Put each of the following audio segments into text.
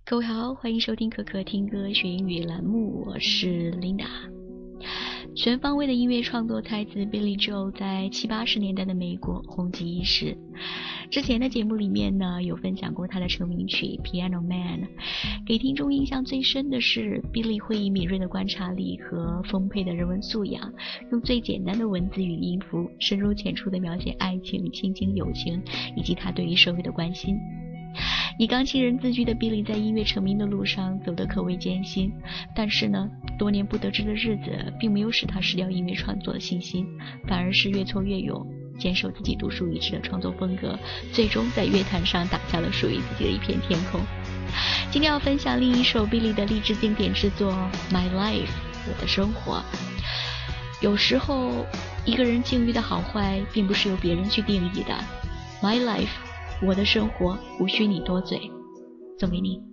各位好，欢迎收听可可听歌学英语栏目，我是 Linda。 全方位的音乐创作才子 Billy Joel 在70、80年代的美国红极一时。之前的节目里面呢，有分享过他的成名曲 Piano Man。 给听众印象最深的是 Billy 会以敏锐的观察力和丰沛的人文素养，用最简单的文字与音符，深入浅出地描写爱情、亲情、友情，以及他对于社会的关心。以钢琴人自居的 Billy 在音乐成名的路上走得可谓艰辛，但是呢，多年不得志的日子并没有使他失掉音乐创作的信心，反而是越挫越勇，坚守自己独树一帜的创作风格，最终在乐坛上打下了属于自己的一片天空。今天要分享另一首 Billy 的励志经典之作 My Life 我的生活。有时候一个人境遇的好坏并不是由别人去定义的， My Life我的生活无需你多嘴，送给你。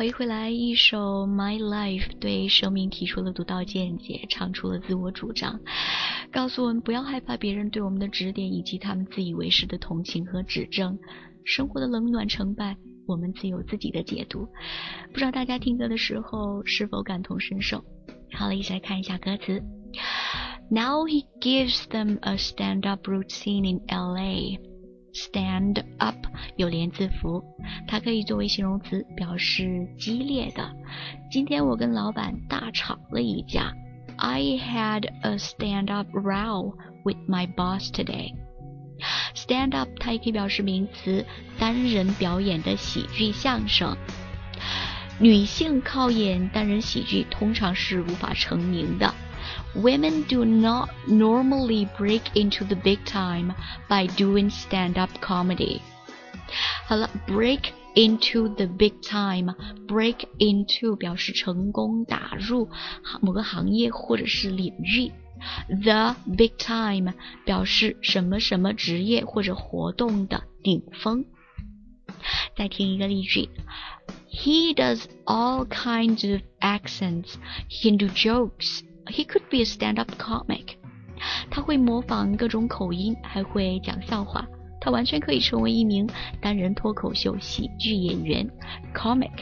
回来一首 My Life 对生命提出了独到见解，唱出了自我主张，告诉我们不要害怕别人对我们的指点以及他们自以为是的同情和指正，生活的冷暖成败我们自有自己的解读。不知道大家听歌的时候是否感同身受。好了，一起来看一下歌词。 Now he gives them a stand-up routine in LA。Stand up 有连字符，它可以作为形容词表示激烈的。今天我跟老板大吵了一架。I had a stand-up row with my boss today。 Stand up 它也可以表示名词，单人表演的喜剧相声。女性靠演单人喜剧通常是无法成名的。Women do not normally break into the big time by doing stand-up comedy. 好了 break into the big time. Break into 表示成功打入某个行业或者是领域。The big time 表示什么什么职业或者活动的顶峰。再听一个例句。He does all kinds of accents. He can do jokes.He could be a stand-up comic. 他会模仿各种口音，还会讲笑话。他完全可以成为一名单人脱口秀喜剧演员。Comic,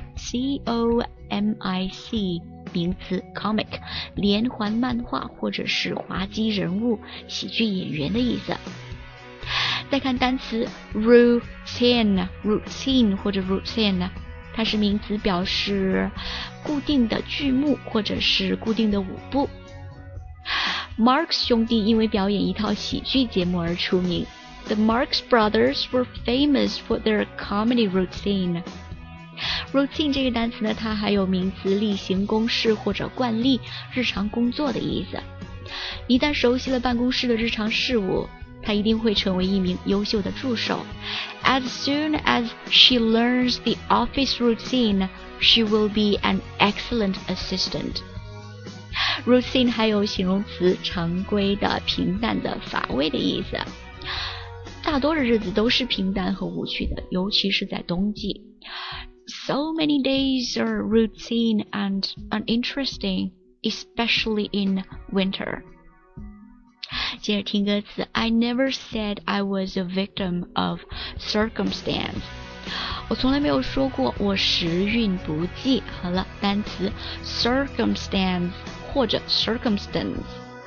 C-O-M-I-C 名词 comic 连环漫画或者是滑稽人物喜剧演员的意思。再看单词 routine 或者 routine， 它是名词，表示固定的剧目或者是固定的舞步。Marx 兄弟因为表演一套喜剧节目而出名。The Marx Brothers were famous for their comedy routine. Routine 这个单词呢，它还有名词例行公事或者惯例、日常工作的意思。一旦熟悉了办公室的日常事务，他一定会成为一名优秀的助手。As soon as she learns the office routine, she will be an excellent assistant. Routine 还有形容词常规的、平淡的、乏味的意思。大多的日子都是平淡和无趣的，尤其是在冬季。So many days are routine and uninteresting, especially in winter.接着听歌词 I never said I was a victim of circumstance. 我从来没有说过我时运不济。好了，单词 circumstance 或者 circumstance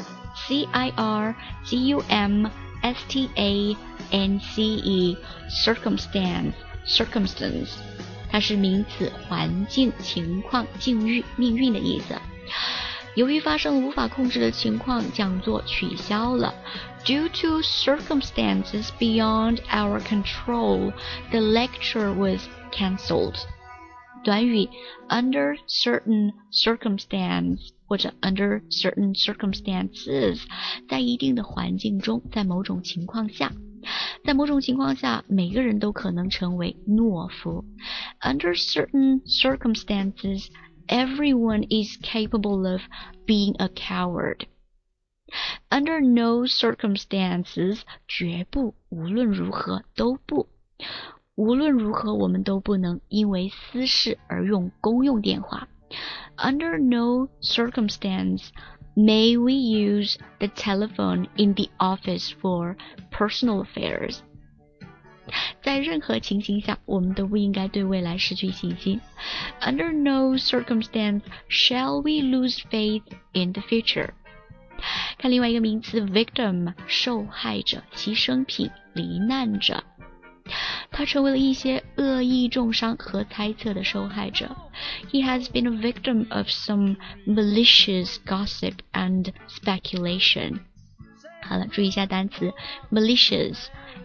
C-I-R-C-U-M-S-T-A-N-C-E circumstance 它是名词，环境、情况、境遇、命运的意思。由于发生了无法控制的情况，讲座取消了。Due to circumstances beyond our control, the lecture was cancelled. 短语 under certain circumstance 或者 under certain circumstances 在一定的环境中，在某种情况下。在某种情况下，每个人都可能成为懦夫。Under certain circumstances, everyone is capable of being a coward. Under no circumstances, 绝不，无论如何都不。无论如何，我们都不能因为私事而用公用电话。Under no circumstance may we use the telephone in the office for personal affairs. 在任何情形下，我们都不应该对未来失去信心。Under no circumstance shall we lose faith in the future. 看另外一个名词 victim 受害者、牺牲品、罹难者。他成为了一些恶意重伤和猜测的受害者。He has been a victim of some malicious gossip and speculation. 好了，注意一下单词 malicious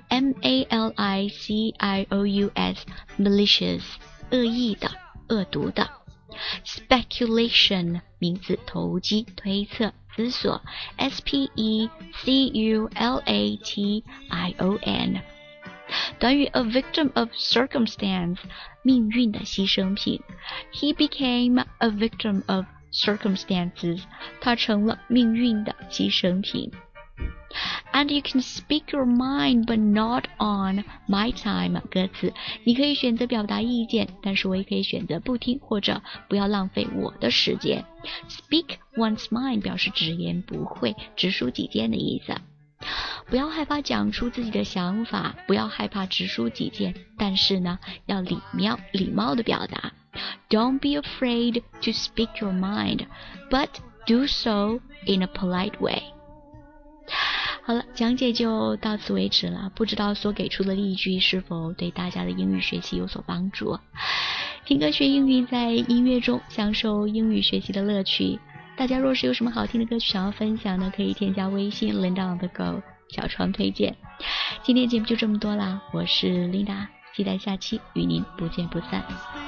M-A-L-I-C-I-O-U-S malicious 恶意的、恶毒的。Speculation 名词，投机、推测、思索 S-P-E-C-U-L-A-T-I-O-N 短语 a victim of circumstance 命运的牺牲品。He became a victim of circumstances 他成了命运的牺牲品。 And you can speak your mind, but not on my time. 歌词，你可以选择表达意见，但是我也可以选择不听或者不要浪费我的时间。Speak one's mind 表示直言不讳、直抒己见的意思。不要害怕讲出自己的想法，不要害怕直抒己见，但是呢，要礼貌的表达。Don't be afraid to speak your mind, but do so in a polite way. 好了，讲解就到此为止了。不知道所给出的例句是否对大家的英语学习有所帮助？听歌学英语，在音乐中享受英语学习的乐趣。大家若是有什么好听的歌曲想要分享呢，可以添加微信 Linda on the go 小窗推荐。今天节目就这么多啦，我是 Linda，期待下期与您不见不散。